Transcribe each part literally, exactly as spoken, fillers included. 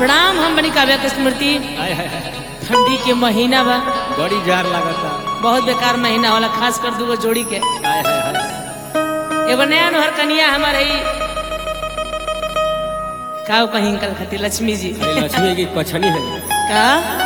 प्रणाम हम बनी काव्या की स्मृति। ठंडी के महीना बा, बड़ी जार लागता, बहुत बेकार महीना होला, खास कर दूगो जोड़ी के। एगो नया नहर कनिया हमारे का कहीं कल खती लक्ष्मी जी। अरे लक्ष्मी की कछनी है का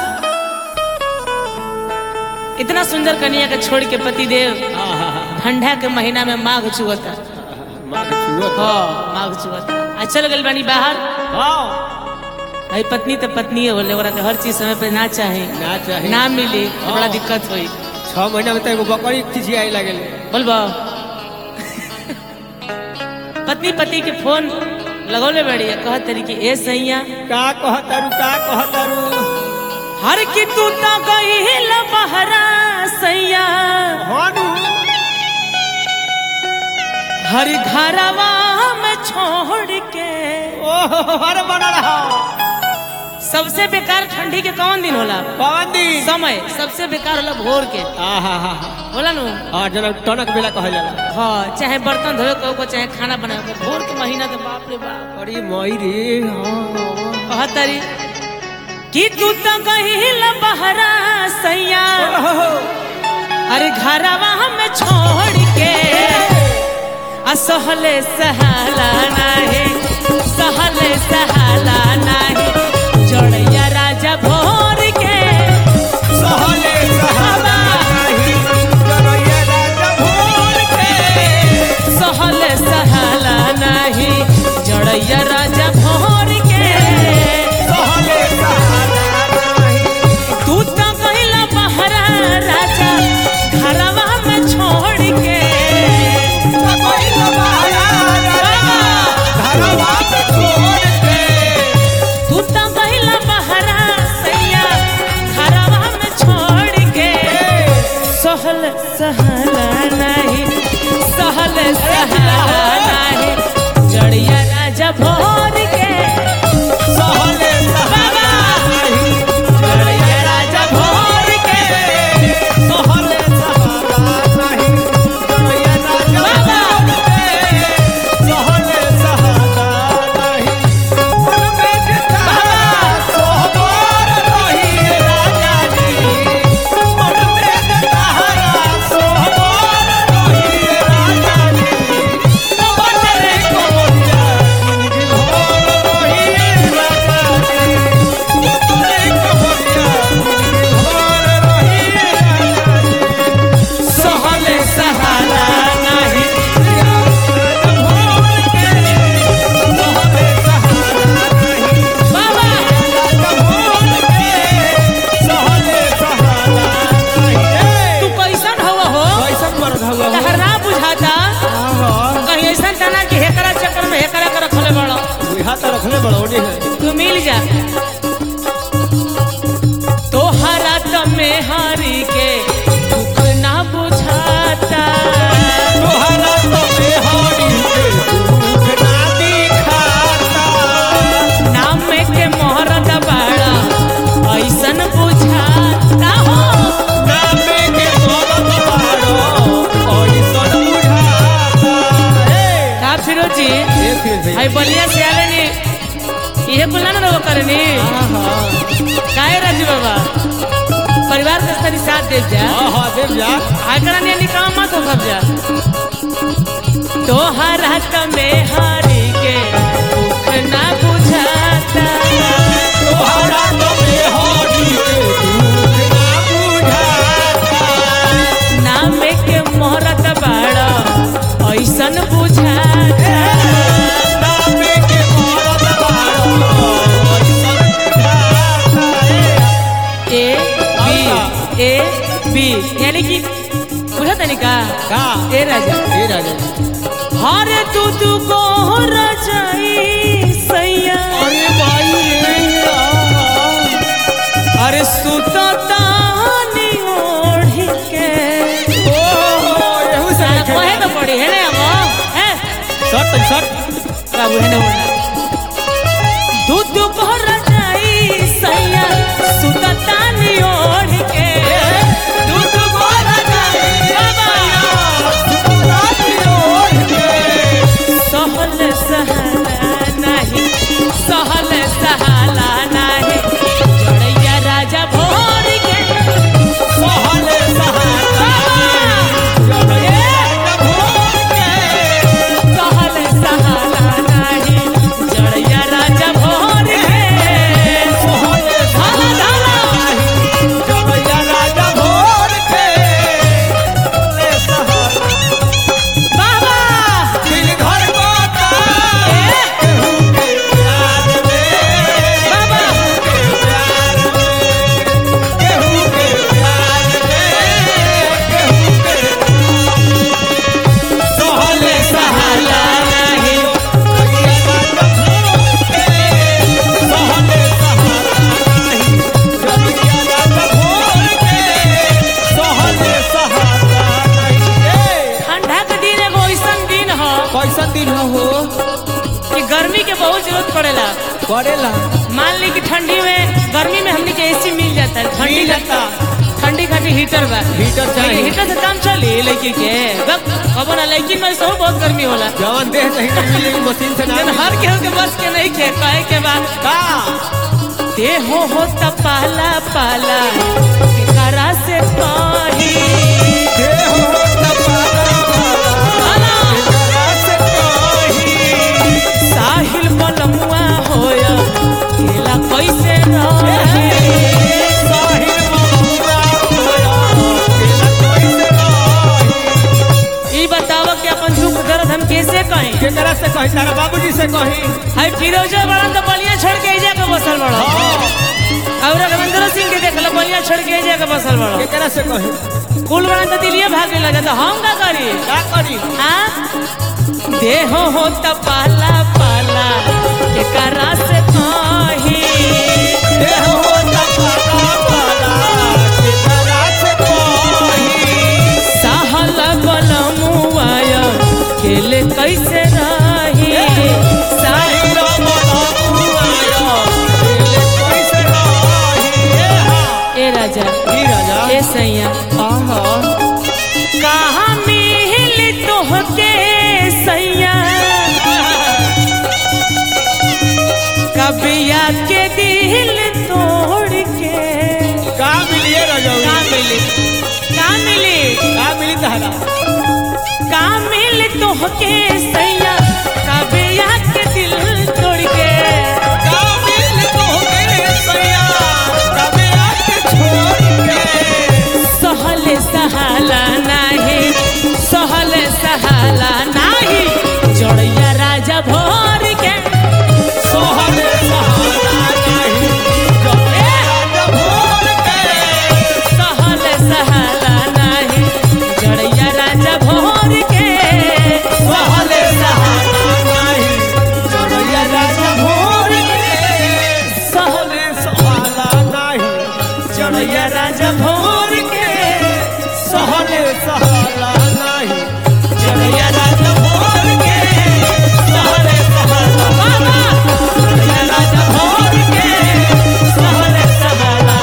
इतना सुंदर कनिया के छोड़ के पति देव ठंडा के महीना में माघ चुगता। माघ चुगता, हाँ माघ चुगता। आज चल गल बानी बाहर। भाई पत्नी तो पत्नी होले, ओकरा के हर चीज समय पे ना चाहे ना चाहे ना मिली तो बड़ा दिक्कत होई। छह महीना में तो एगो बकरी खिसियाई लागेले। बोलबा पत्नी पति के फोन लगौले बड़ी कह तरी कि ए सैया का कहतारू का कहतारू हर की तू तो गईल बहरा सैया हानु हर घरवा में छोड़ के। ओह हर बना रहा। सबसे बेकार ठंडी के कौन दिन होला? कौन दिन? समय सबसे बेकार होला भोर के। आहा हा बोला नु और जना टनक बेला कहल जाला। हाँ चाहे बर्तन धोए को चाहे खाना बनाए को, भोर के महीना तो बाप रे बाप। अरे मई रे कहा तारी कि तू तो गईल बहरा सैया अरे घरवा में छोड़ के। असहले सहाला नाही सहले सहाला नाही जोड़िया राजा भोर के। सहले सहाला नाही जोड़िया राजा भोर के। सहले सहाला नाही जोड़िया राजा भोर के। सहले सहाला नाही तू तो कहिला बहरा राजा घरवा में छोड़ के। सहल सहला नहीं सहल सहला नहीं जड़िया राजा भोर के। सहले सहाला नाही जड़िया राजा भोर के। सहले सहाला नाही जोड़िया राजा भोर के। सहले सहाला नाही मन में जता सोहबर रही राजा जी। मन में जता सोहबर रही राजा जी। बदले को बोलिया जिंदगी भर रही राजा जी। बदले को बोलिया जिंदगी भर रही राजा जी। सहल सहला नहीं भोर के सहले सहाला नहीं बाबा भोर के सहले सहाला नहीं। तू कैसन हवा हो? कैसन मर्द हुआ तहर ना बुझाता कहीं ऐसा तना कि हेकरा चक्कर में हेकरा कर रखले बड़ो। बुझा तो रखले बड़ोनी है। तू मिल जा तोहरा तो में हारी के दुख ना बुझाता। तोहरा तो बेहारी के दुख ना दिखाता। नाम में के मोहरत बड़ा ऐसन बुझाता हो। नामे के मरद बाड़ो ऐसन बुझाता। का फिरोजी ए फिर भैया आई बलिया से आले नी इहे कुल ना रो करनी काहे राजू बाबा परिवार के साथ साथ दे जा। हां हां देव जा आकड़ा ने निकाम मत हो सब जा। तोहरा तो में हारी के दुख ना बुझाता। तोहरा तो बेहारी के दुख ना बुझाता। नाम के मोहरत बड़ा ऐसन बुझाता। नामे के मरद बाड़ो ऐसन बुझाता। ए बी ए बी यानी कि बुझा तनी का का ए राजा ए राजा हर तू तू को रजाई सैया अरे भाई रे अरे सुतो तानी ओढ़ी के। ओहो यहू से साला कहे तो पड़ी है ना वो है शर्ट शर्ट बाबू है ना बोलना दूध दूध को रजाई सैया सुतो तानी ओढ़ के। दूध दूध को रजाई बाबा सहल सहला नहीं सहल सहला गर्मी के बहुत जरूरत पड़ेला। पड़ेला मान ली कि ठंडी में गर्मी में हमने के एसी मिल जाता है, ठंडी मिल लगता जाता। ठंडी खाती हीटर बा, हीटर चाहिए। हीटर से काम चली लड़की के कबो ना, लेकिन में सब बहुत गर्मी होला। जवान देह नहीं ना मिलेगी मशीन से ना लेकिन हर केहू के बस के नहीं खे कहे के बाद का देहो होता पाला पाला करा से कही देह होता पाला पाला से कही साहिल बलमुआ होया केला कैसे रही साहिल बलमुआ होया केला कैसे रही। ई बतावा कि अपन दुख दर्द हम कैसे कहें? केकरा से कही? तारा बाबूजी से कही। हाय फिरोजा बड़ा तो बलिया छोड़ के एजा के बसल बड़ा और रघुवेंद्र सिंह के देख लो बलिया छोड़ के एजा के बसल बड़ा। केकरा से कही? कुल बड़ा तो दिलिये भागे लगा तो हम का करी? का करी? आ देहो होता पाला पाला केकरा से कही देह होता पाला पाला केकरा से कही सहल बलमुआ केले कैसे रही साहिल बलमुआ केले कैसे रही। ए राजा ई राजा ए सैया आहा कहाँ मिल तोहके सैया कबिया के दिल तोड़ के का मिलिए राजा का मिली का मिली का मिली तारा का मिल तोहके सैया कबिया के दिल तोड़ के का मिल तोहके सैया कबे आके छोड़ के सहल सहाला नाही सहल सहाला नाही जोड़िया राजा भोर के सोहल सहाला नहीं जबे राजा भोर के सहल सहाला नाही जोड़िया राजा भोर के सोहल सहाला नहीं जबे राजा भोर के सोहल सहाला नहीं जोड़िया राजा भोर के सोहल सहाला नहीं जोड़िया राजा भोर के सोहल सहाला बाबा जोड़िया राजा भोर के सहल सहाला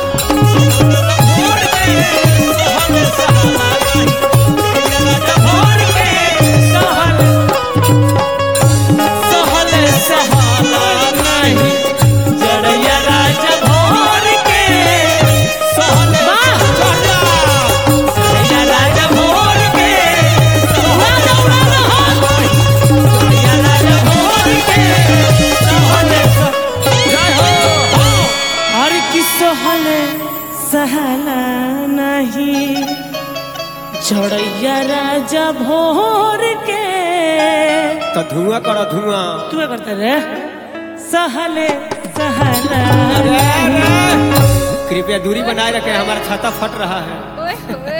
भोर के सोहल सहाला नहीं राजा भोर के सहल सहल सहाला नाही जोड़िया राजा भोर के सोहल वाह! जोड़िया राजा भोर के उड़ा दो, उड़ा दो, हाँ। जोड़िया राजा भोर के सहल जय हो हर की सहल सहला नहीं जोड़िया राजा भोर के तो धुआं करो धुआं तू क्या करता रे सहले सहला अरे, अरे, कृपया दूरी बनाए रखें, हमारा छाता फट रहा है।